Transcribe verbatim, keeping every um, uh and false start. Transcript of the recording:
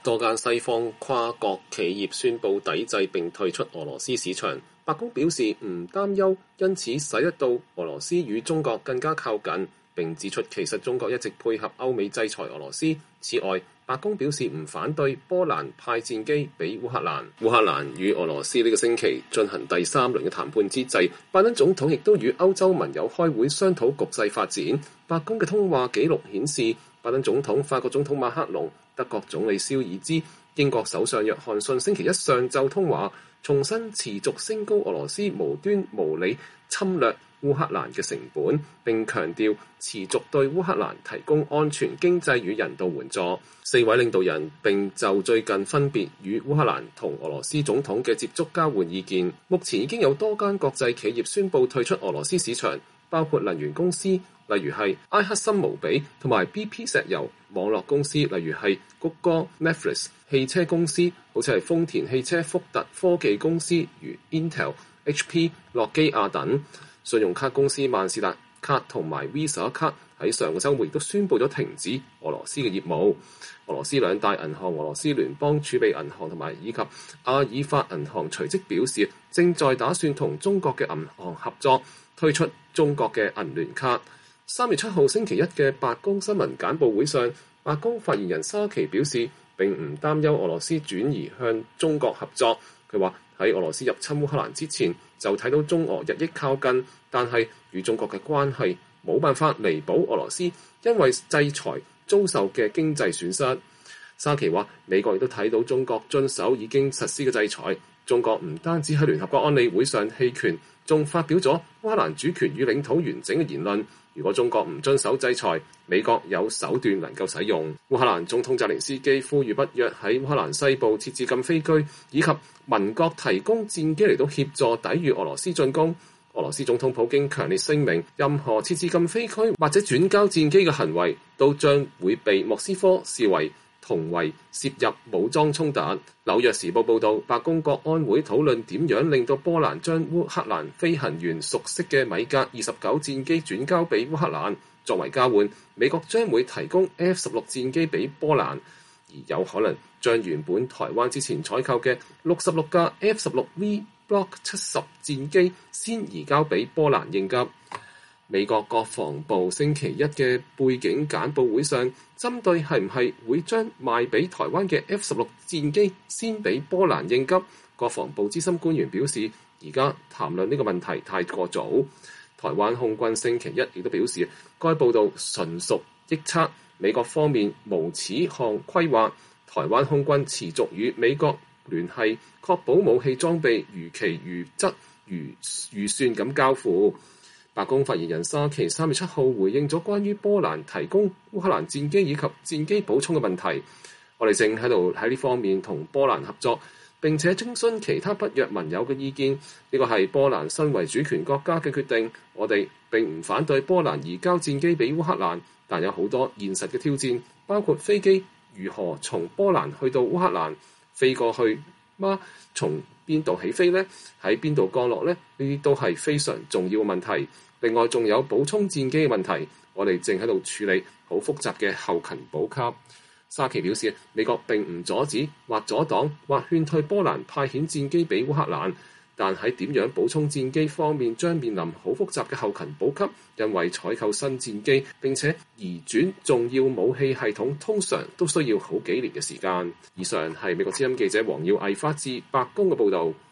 多間西方跨國企業宣布抵制並退出俄羅斯市場。白宮表示唔擔憂，因此使得到俄羅斯與中國更加靠近，並指出其實中國一直配合歐美制裁俄羅斯。此外，白宮表示唔反對波蘭派戰機俾烏克蘭。烏克蘭與俄羅斯呢個星期進行第三輪嘅談判之際，拜登總統亦都與歐洲盟友開會商討局勢發展。白宮嘅通話記錄顯示，拜登總統、法國總統馬克龍、德國總理肖爾茲、英國首相約翰遜星期一上晝通話，重申持續升高俄羅斯無端無理侵略烏克蘭嘅成本，並強調持續對烏克蘭提供安全、經濟與人道援助。四位領導人並就最近分別與烏克蘭同俄羅斯總統嘅接觸交換意見。目前已經有多間國際企業宣布退出俄羅斯市場，包括能源公司，例如係埃克森無比同埋 B P 石油；網絡公司，例如係谷歌、Netflix；汽車公司，好似係豐田汽車、福特；科技公司如 Intel、H P、諾基亞等。信用卡公司萬事達卡同埋 Visa 卡喺上個週末亦都宣布咗停止俄羅斯嘅業務。俄羅斯兩大銀行俄羅斯聯邦儲備銀行同埋以及阿爾法銀行隨即表示，正在打算同中國嘅銀行合作推出中國嘅銀聯卡。三月七號星期一嘅白宮新聞簡報會上，白宮發言人沙奇表示並唔擔憂俄羅斯轉移向中國合作。佢話喺俄羅斯入侵烏克蘭之前就睇到中俄日益靠近，但係與中國嘅關係冇辦法彌補俄羅斯因為制裁遭受嘅經濟損失。沙奇話美國亦都睇到中國遵守已經實施嘅制裁，中國唔單止喺聯合國安理會上棄權，仲發表咗烏克蘭主權與領土完整嘅言論。如果中國唔遵守制裁，美國有手段能夠使用。烏克蘭總統澤連斯基呼籲北約喺烏克蘭西部設置禁飛區，以及民國提供戰機嚟到協助抵禦俄羅斯進攻。俄羅斯總統普京強烈聲明，任何設置禁飛區或者轉交戰機嘅行為，都將會被莫斯科視為同為涉入武裝衝突。紐約時報報導，白宮國安會討論點樣令到波蘭將烏克蘭飛行員熟悉嘅米格二十九戰機轉交俾烏克蘭，作為交換，美國將會提供 F 十六戰機俾波蘭，而有可能將原本台灣之前採購嘅六十六架 F 十六 V Block 七十戰機先移交俾波蘭應急。美國國防部星期一嘅背景簡報會上，針對係唔係會將賣俾台灣嘅 F 十六戰機先俾波蘭應急，國防部資深官員表示，而家談論呢個問題太過早。台灣空軍星期一亦都表示，該報道純屬臆測，美國方面無此項規劃。台灣空軍持續與美國聯繫，確保武器裝備如期如質如預算咁交付。白宮發言人沙奇三月七號回應咗關於波蘭提供烏克蘭戰機以及戰機補充嘅問題。我哋正喺度喺呢方面同波蘭合作，並且徵詢其他北約盟友嘅意見。呢個係波蘭身為主權國家嘅決定。我哋並唔反對波蘭移交戰機俾烏克蘭，但有好多現實嘅挑戰，包括飛機如何從波蘭去到烏克蘭，飛過去嗎？從邊度起飛呢？喺邊度降落呢？呢啲都係非常重要嘅問題。另外仲有補充戰機嘅問題，我哋正喺度處理好複雜嘅後勤補給。沙奇表示，美國並唔阻止或阻擋或勸退波蘭派遣戰機俾烏克蘭，但喺點樣補充戰機方面將面臨好複雜嘅後勤補給，因為採購新戰機並且移轉重要武器系統通常都需要好幾年嘅時間。以上係美國之音記者黃耀毅發自白宮嘅報導。